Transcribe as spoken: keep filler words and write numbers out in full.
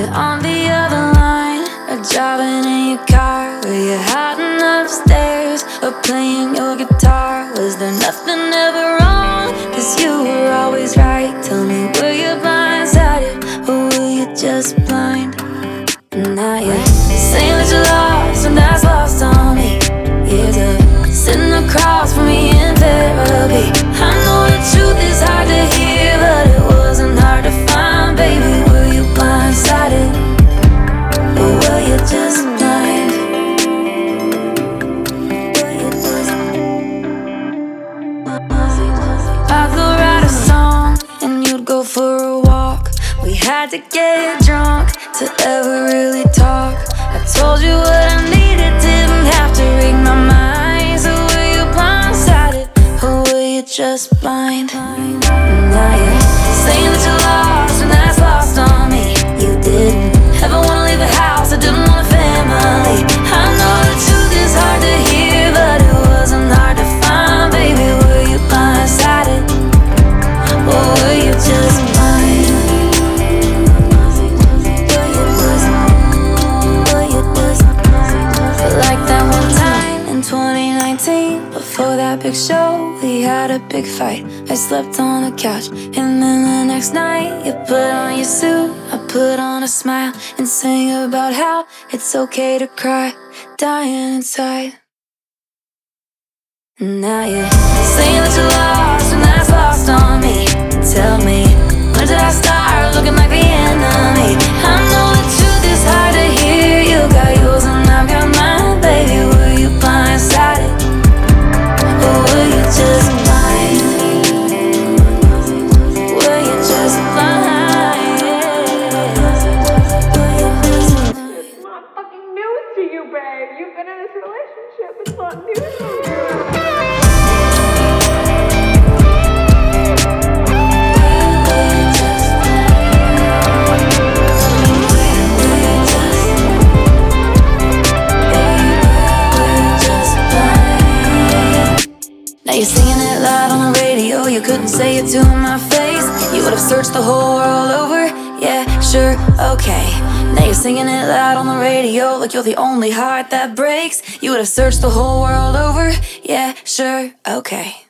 on the other line, or driving in your car, were you hiding upstairs or playing your guitar? Was there nothing ever wrong? Cause you were always right. Tell me, were you blindsided or were you just blind? And now you're saying that you're lost, and that's lost on me. Years of sitting across from me in therapy. I know the truth is hard to hear, but it wasn't hard to find. Baby, were you blindsided or were you just blind? Were you just... I could write a song and you'd go for a walk. We had to get drunk to ever really talk. I told you what I needed, didn't have to read my mind. So were you blindsided or were you just blind? And now you're saying that you're lost, and that's lost on me. You didn't ever wanna leave the house, I didn't want a family. I know the truth is hard to hear, but it wasn't hard to find. Baby, were you blindsided or were you just blind? Like that one time in twenty nineteen, before that big show, we had a big fight. I slept on the couch, and then the next night you put on your suit, I put on a smile and sang about how it's okay to cry, dying inside. And now you're saying that you're lost, and that's lost on me. Tell me, when did I start looking like the enemy? I know the truth is hard to hear. You got yours and I've got mine. Baby, were you blindsided or were you just blind? Were you just blind? Were you just blind? It's not fucking news to you, babe. You've been in this relationship. It's not news to you. Now you're singing it loud on the radio. You couldn't say it to my face. You would have searched the whole world over. Yeah, sure, okay. Now you're singing it loud on the radio, like you're the only heart that breaks. You would have searched the whole world over. Yeah, sure, okay.